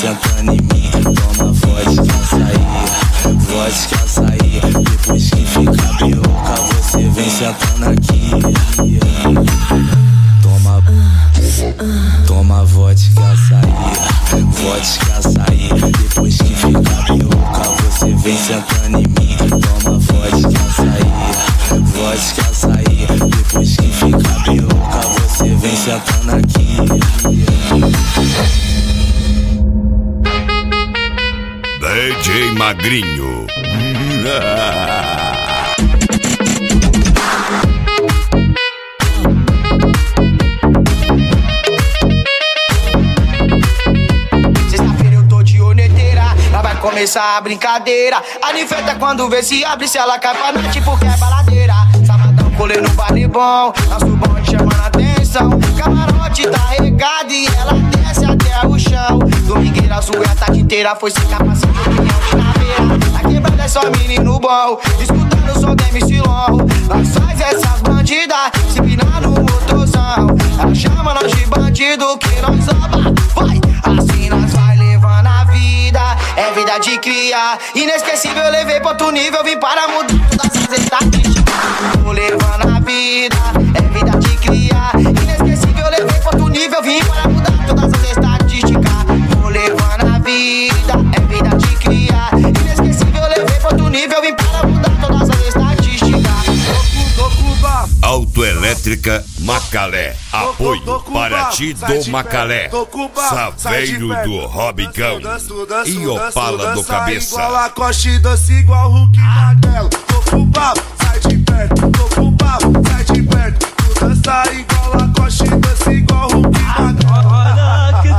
sentando em mim. Toma vodka, açaí, vodka, açaí. Depois que fica bem louca, você vem sentando aqui. Toma vodka, açaí, vodka, açaí. Depois que fica bem louca, você vem sentando em mim. Toma vodka, açaí, vodka, açaí. Depois que fica bem louca, você vem sentando aqui. DJ Magrinho. Sexta-feira eu tô de oneteira, lá vai começar a brincadeira. A ninfeta quando vê se abre, se ela cai pra noite porque é baladeira. Sabadão, colei no vale bom, nosso bonde chamando atenção. Camarote tá regado e ela desce até o chão. Domingueira azul a tarde inteira, foi sem capacete, opinião de caveira. A quebrada é só menino bom, escutando o som da MC Long. Nós faz essas bandidas, se pinar no motorzão. Ela chama nós de bandido que nós rouba, vai. Assim nós vai levando a vida, é vida de criar. Inesquecível, eu levei pra outro nível, vim para mudar todas as estatísticas. Tô levando a vida, é vida de criar. Inesquecível, eu levei pra outro nível, vim para mudar todas as estatísticas. Tô levando a vida, é vida de criar. Inesquecível, eu levei pra outro nível, vim para mudar todas as estatísticas. Autoelétrica Macalé. Apoio para ti do Macalé. Saveiro do Robicão e Opala do Cabeça. Igual a Costa e doce igual Hulk Magrelo. Tô com pau, sai de perto. Tô com pau, sai de perto. Tu dança igual a Costa e doce igual Hulk Magrelo.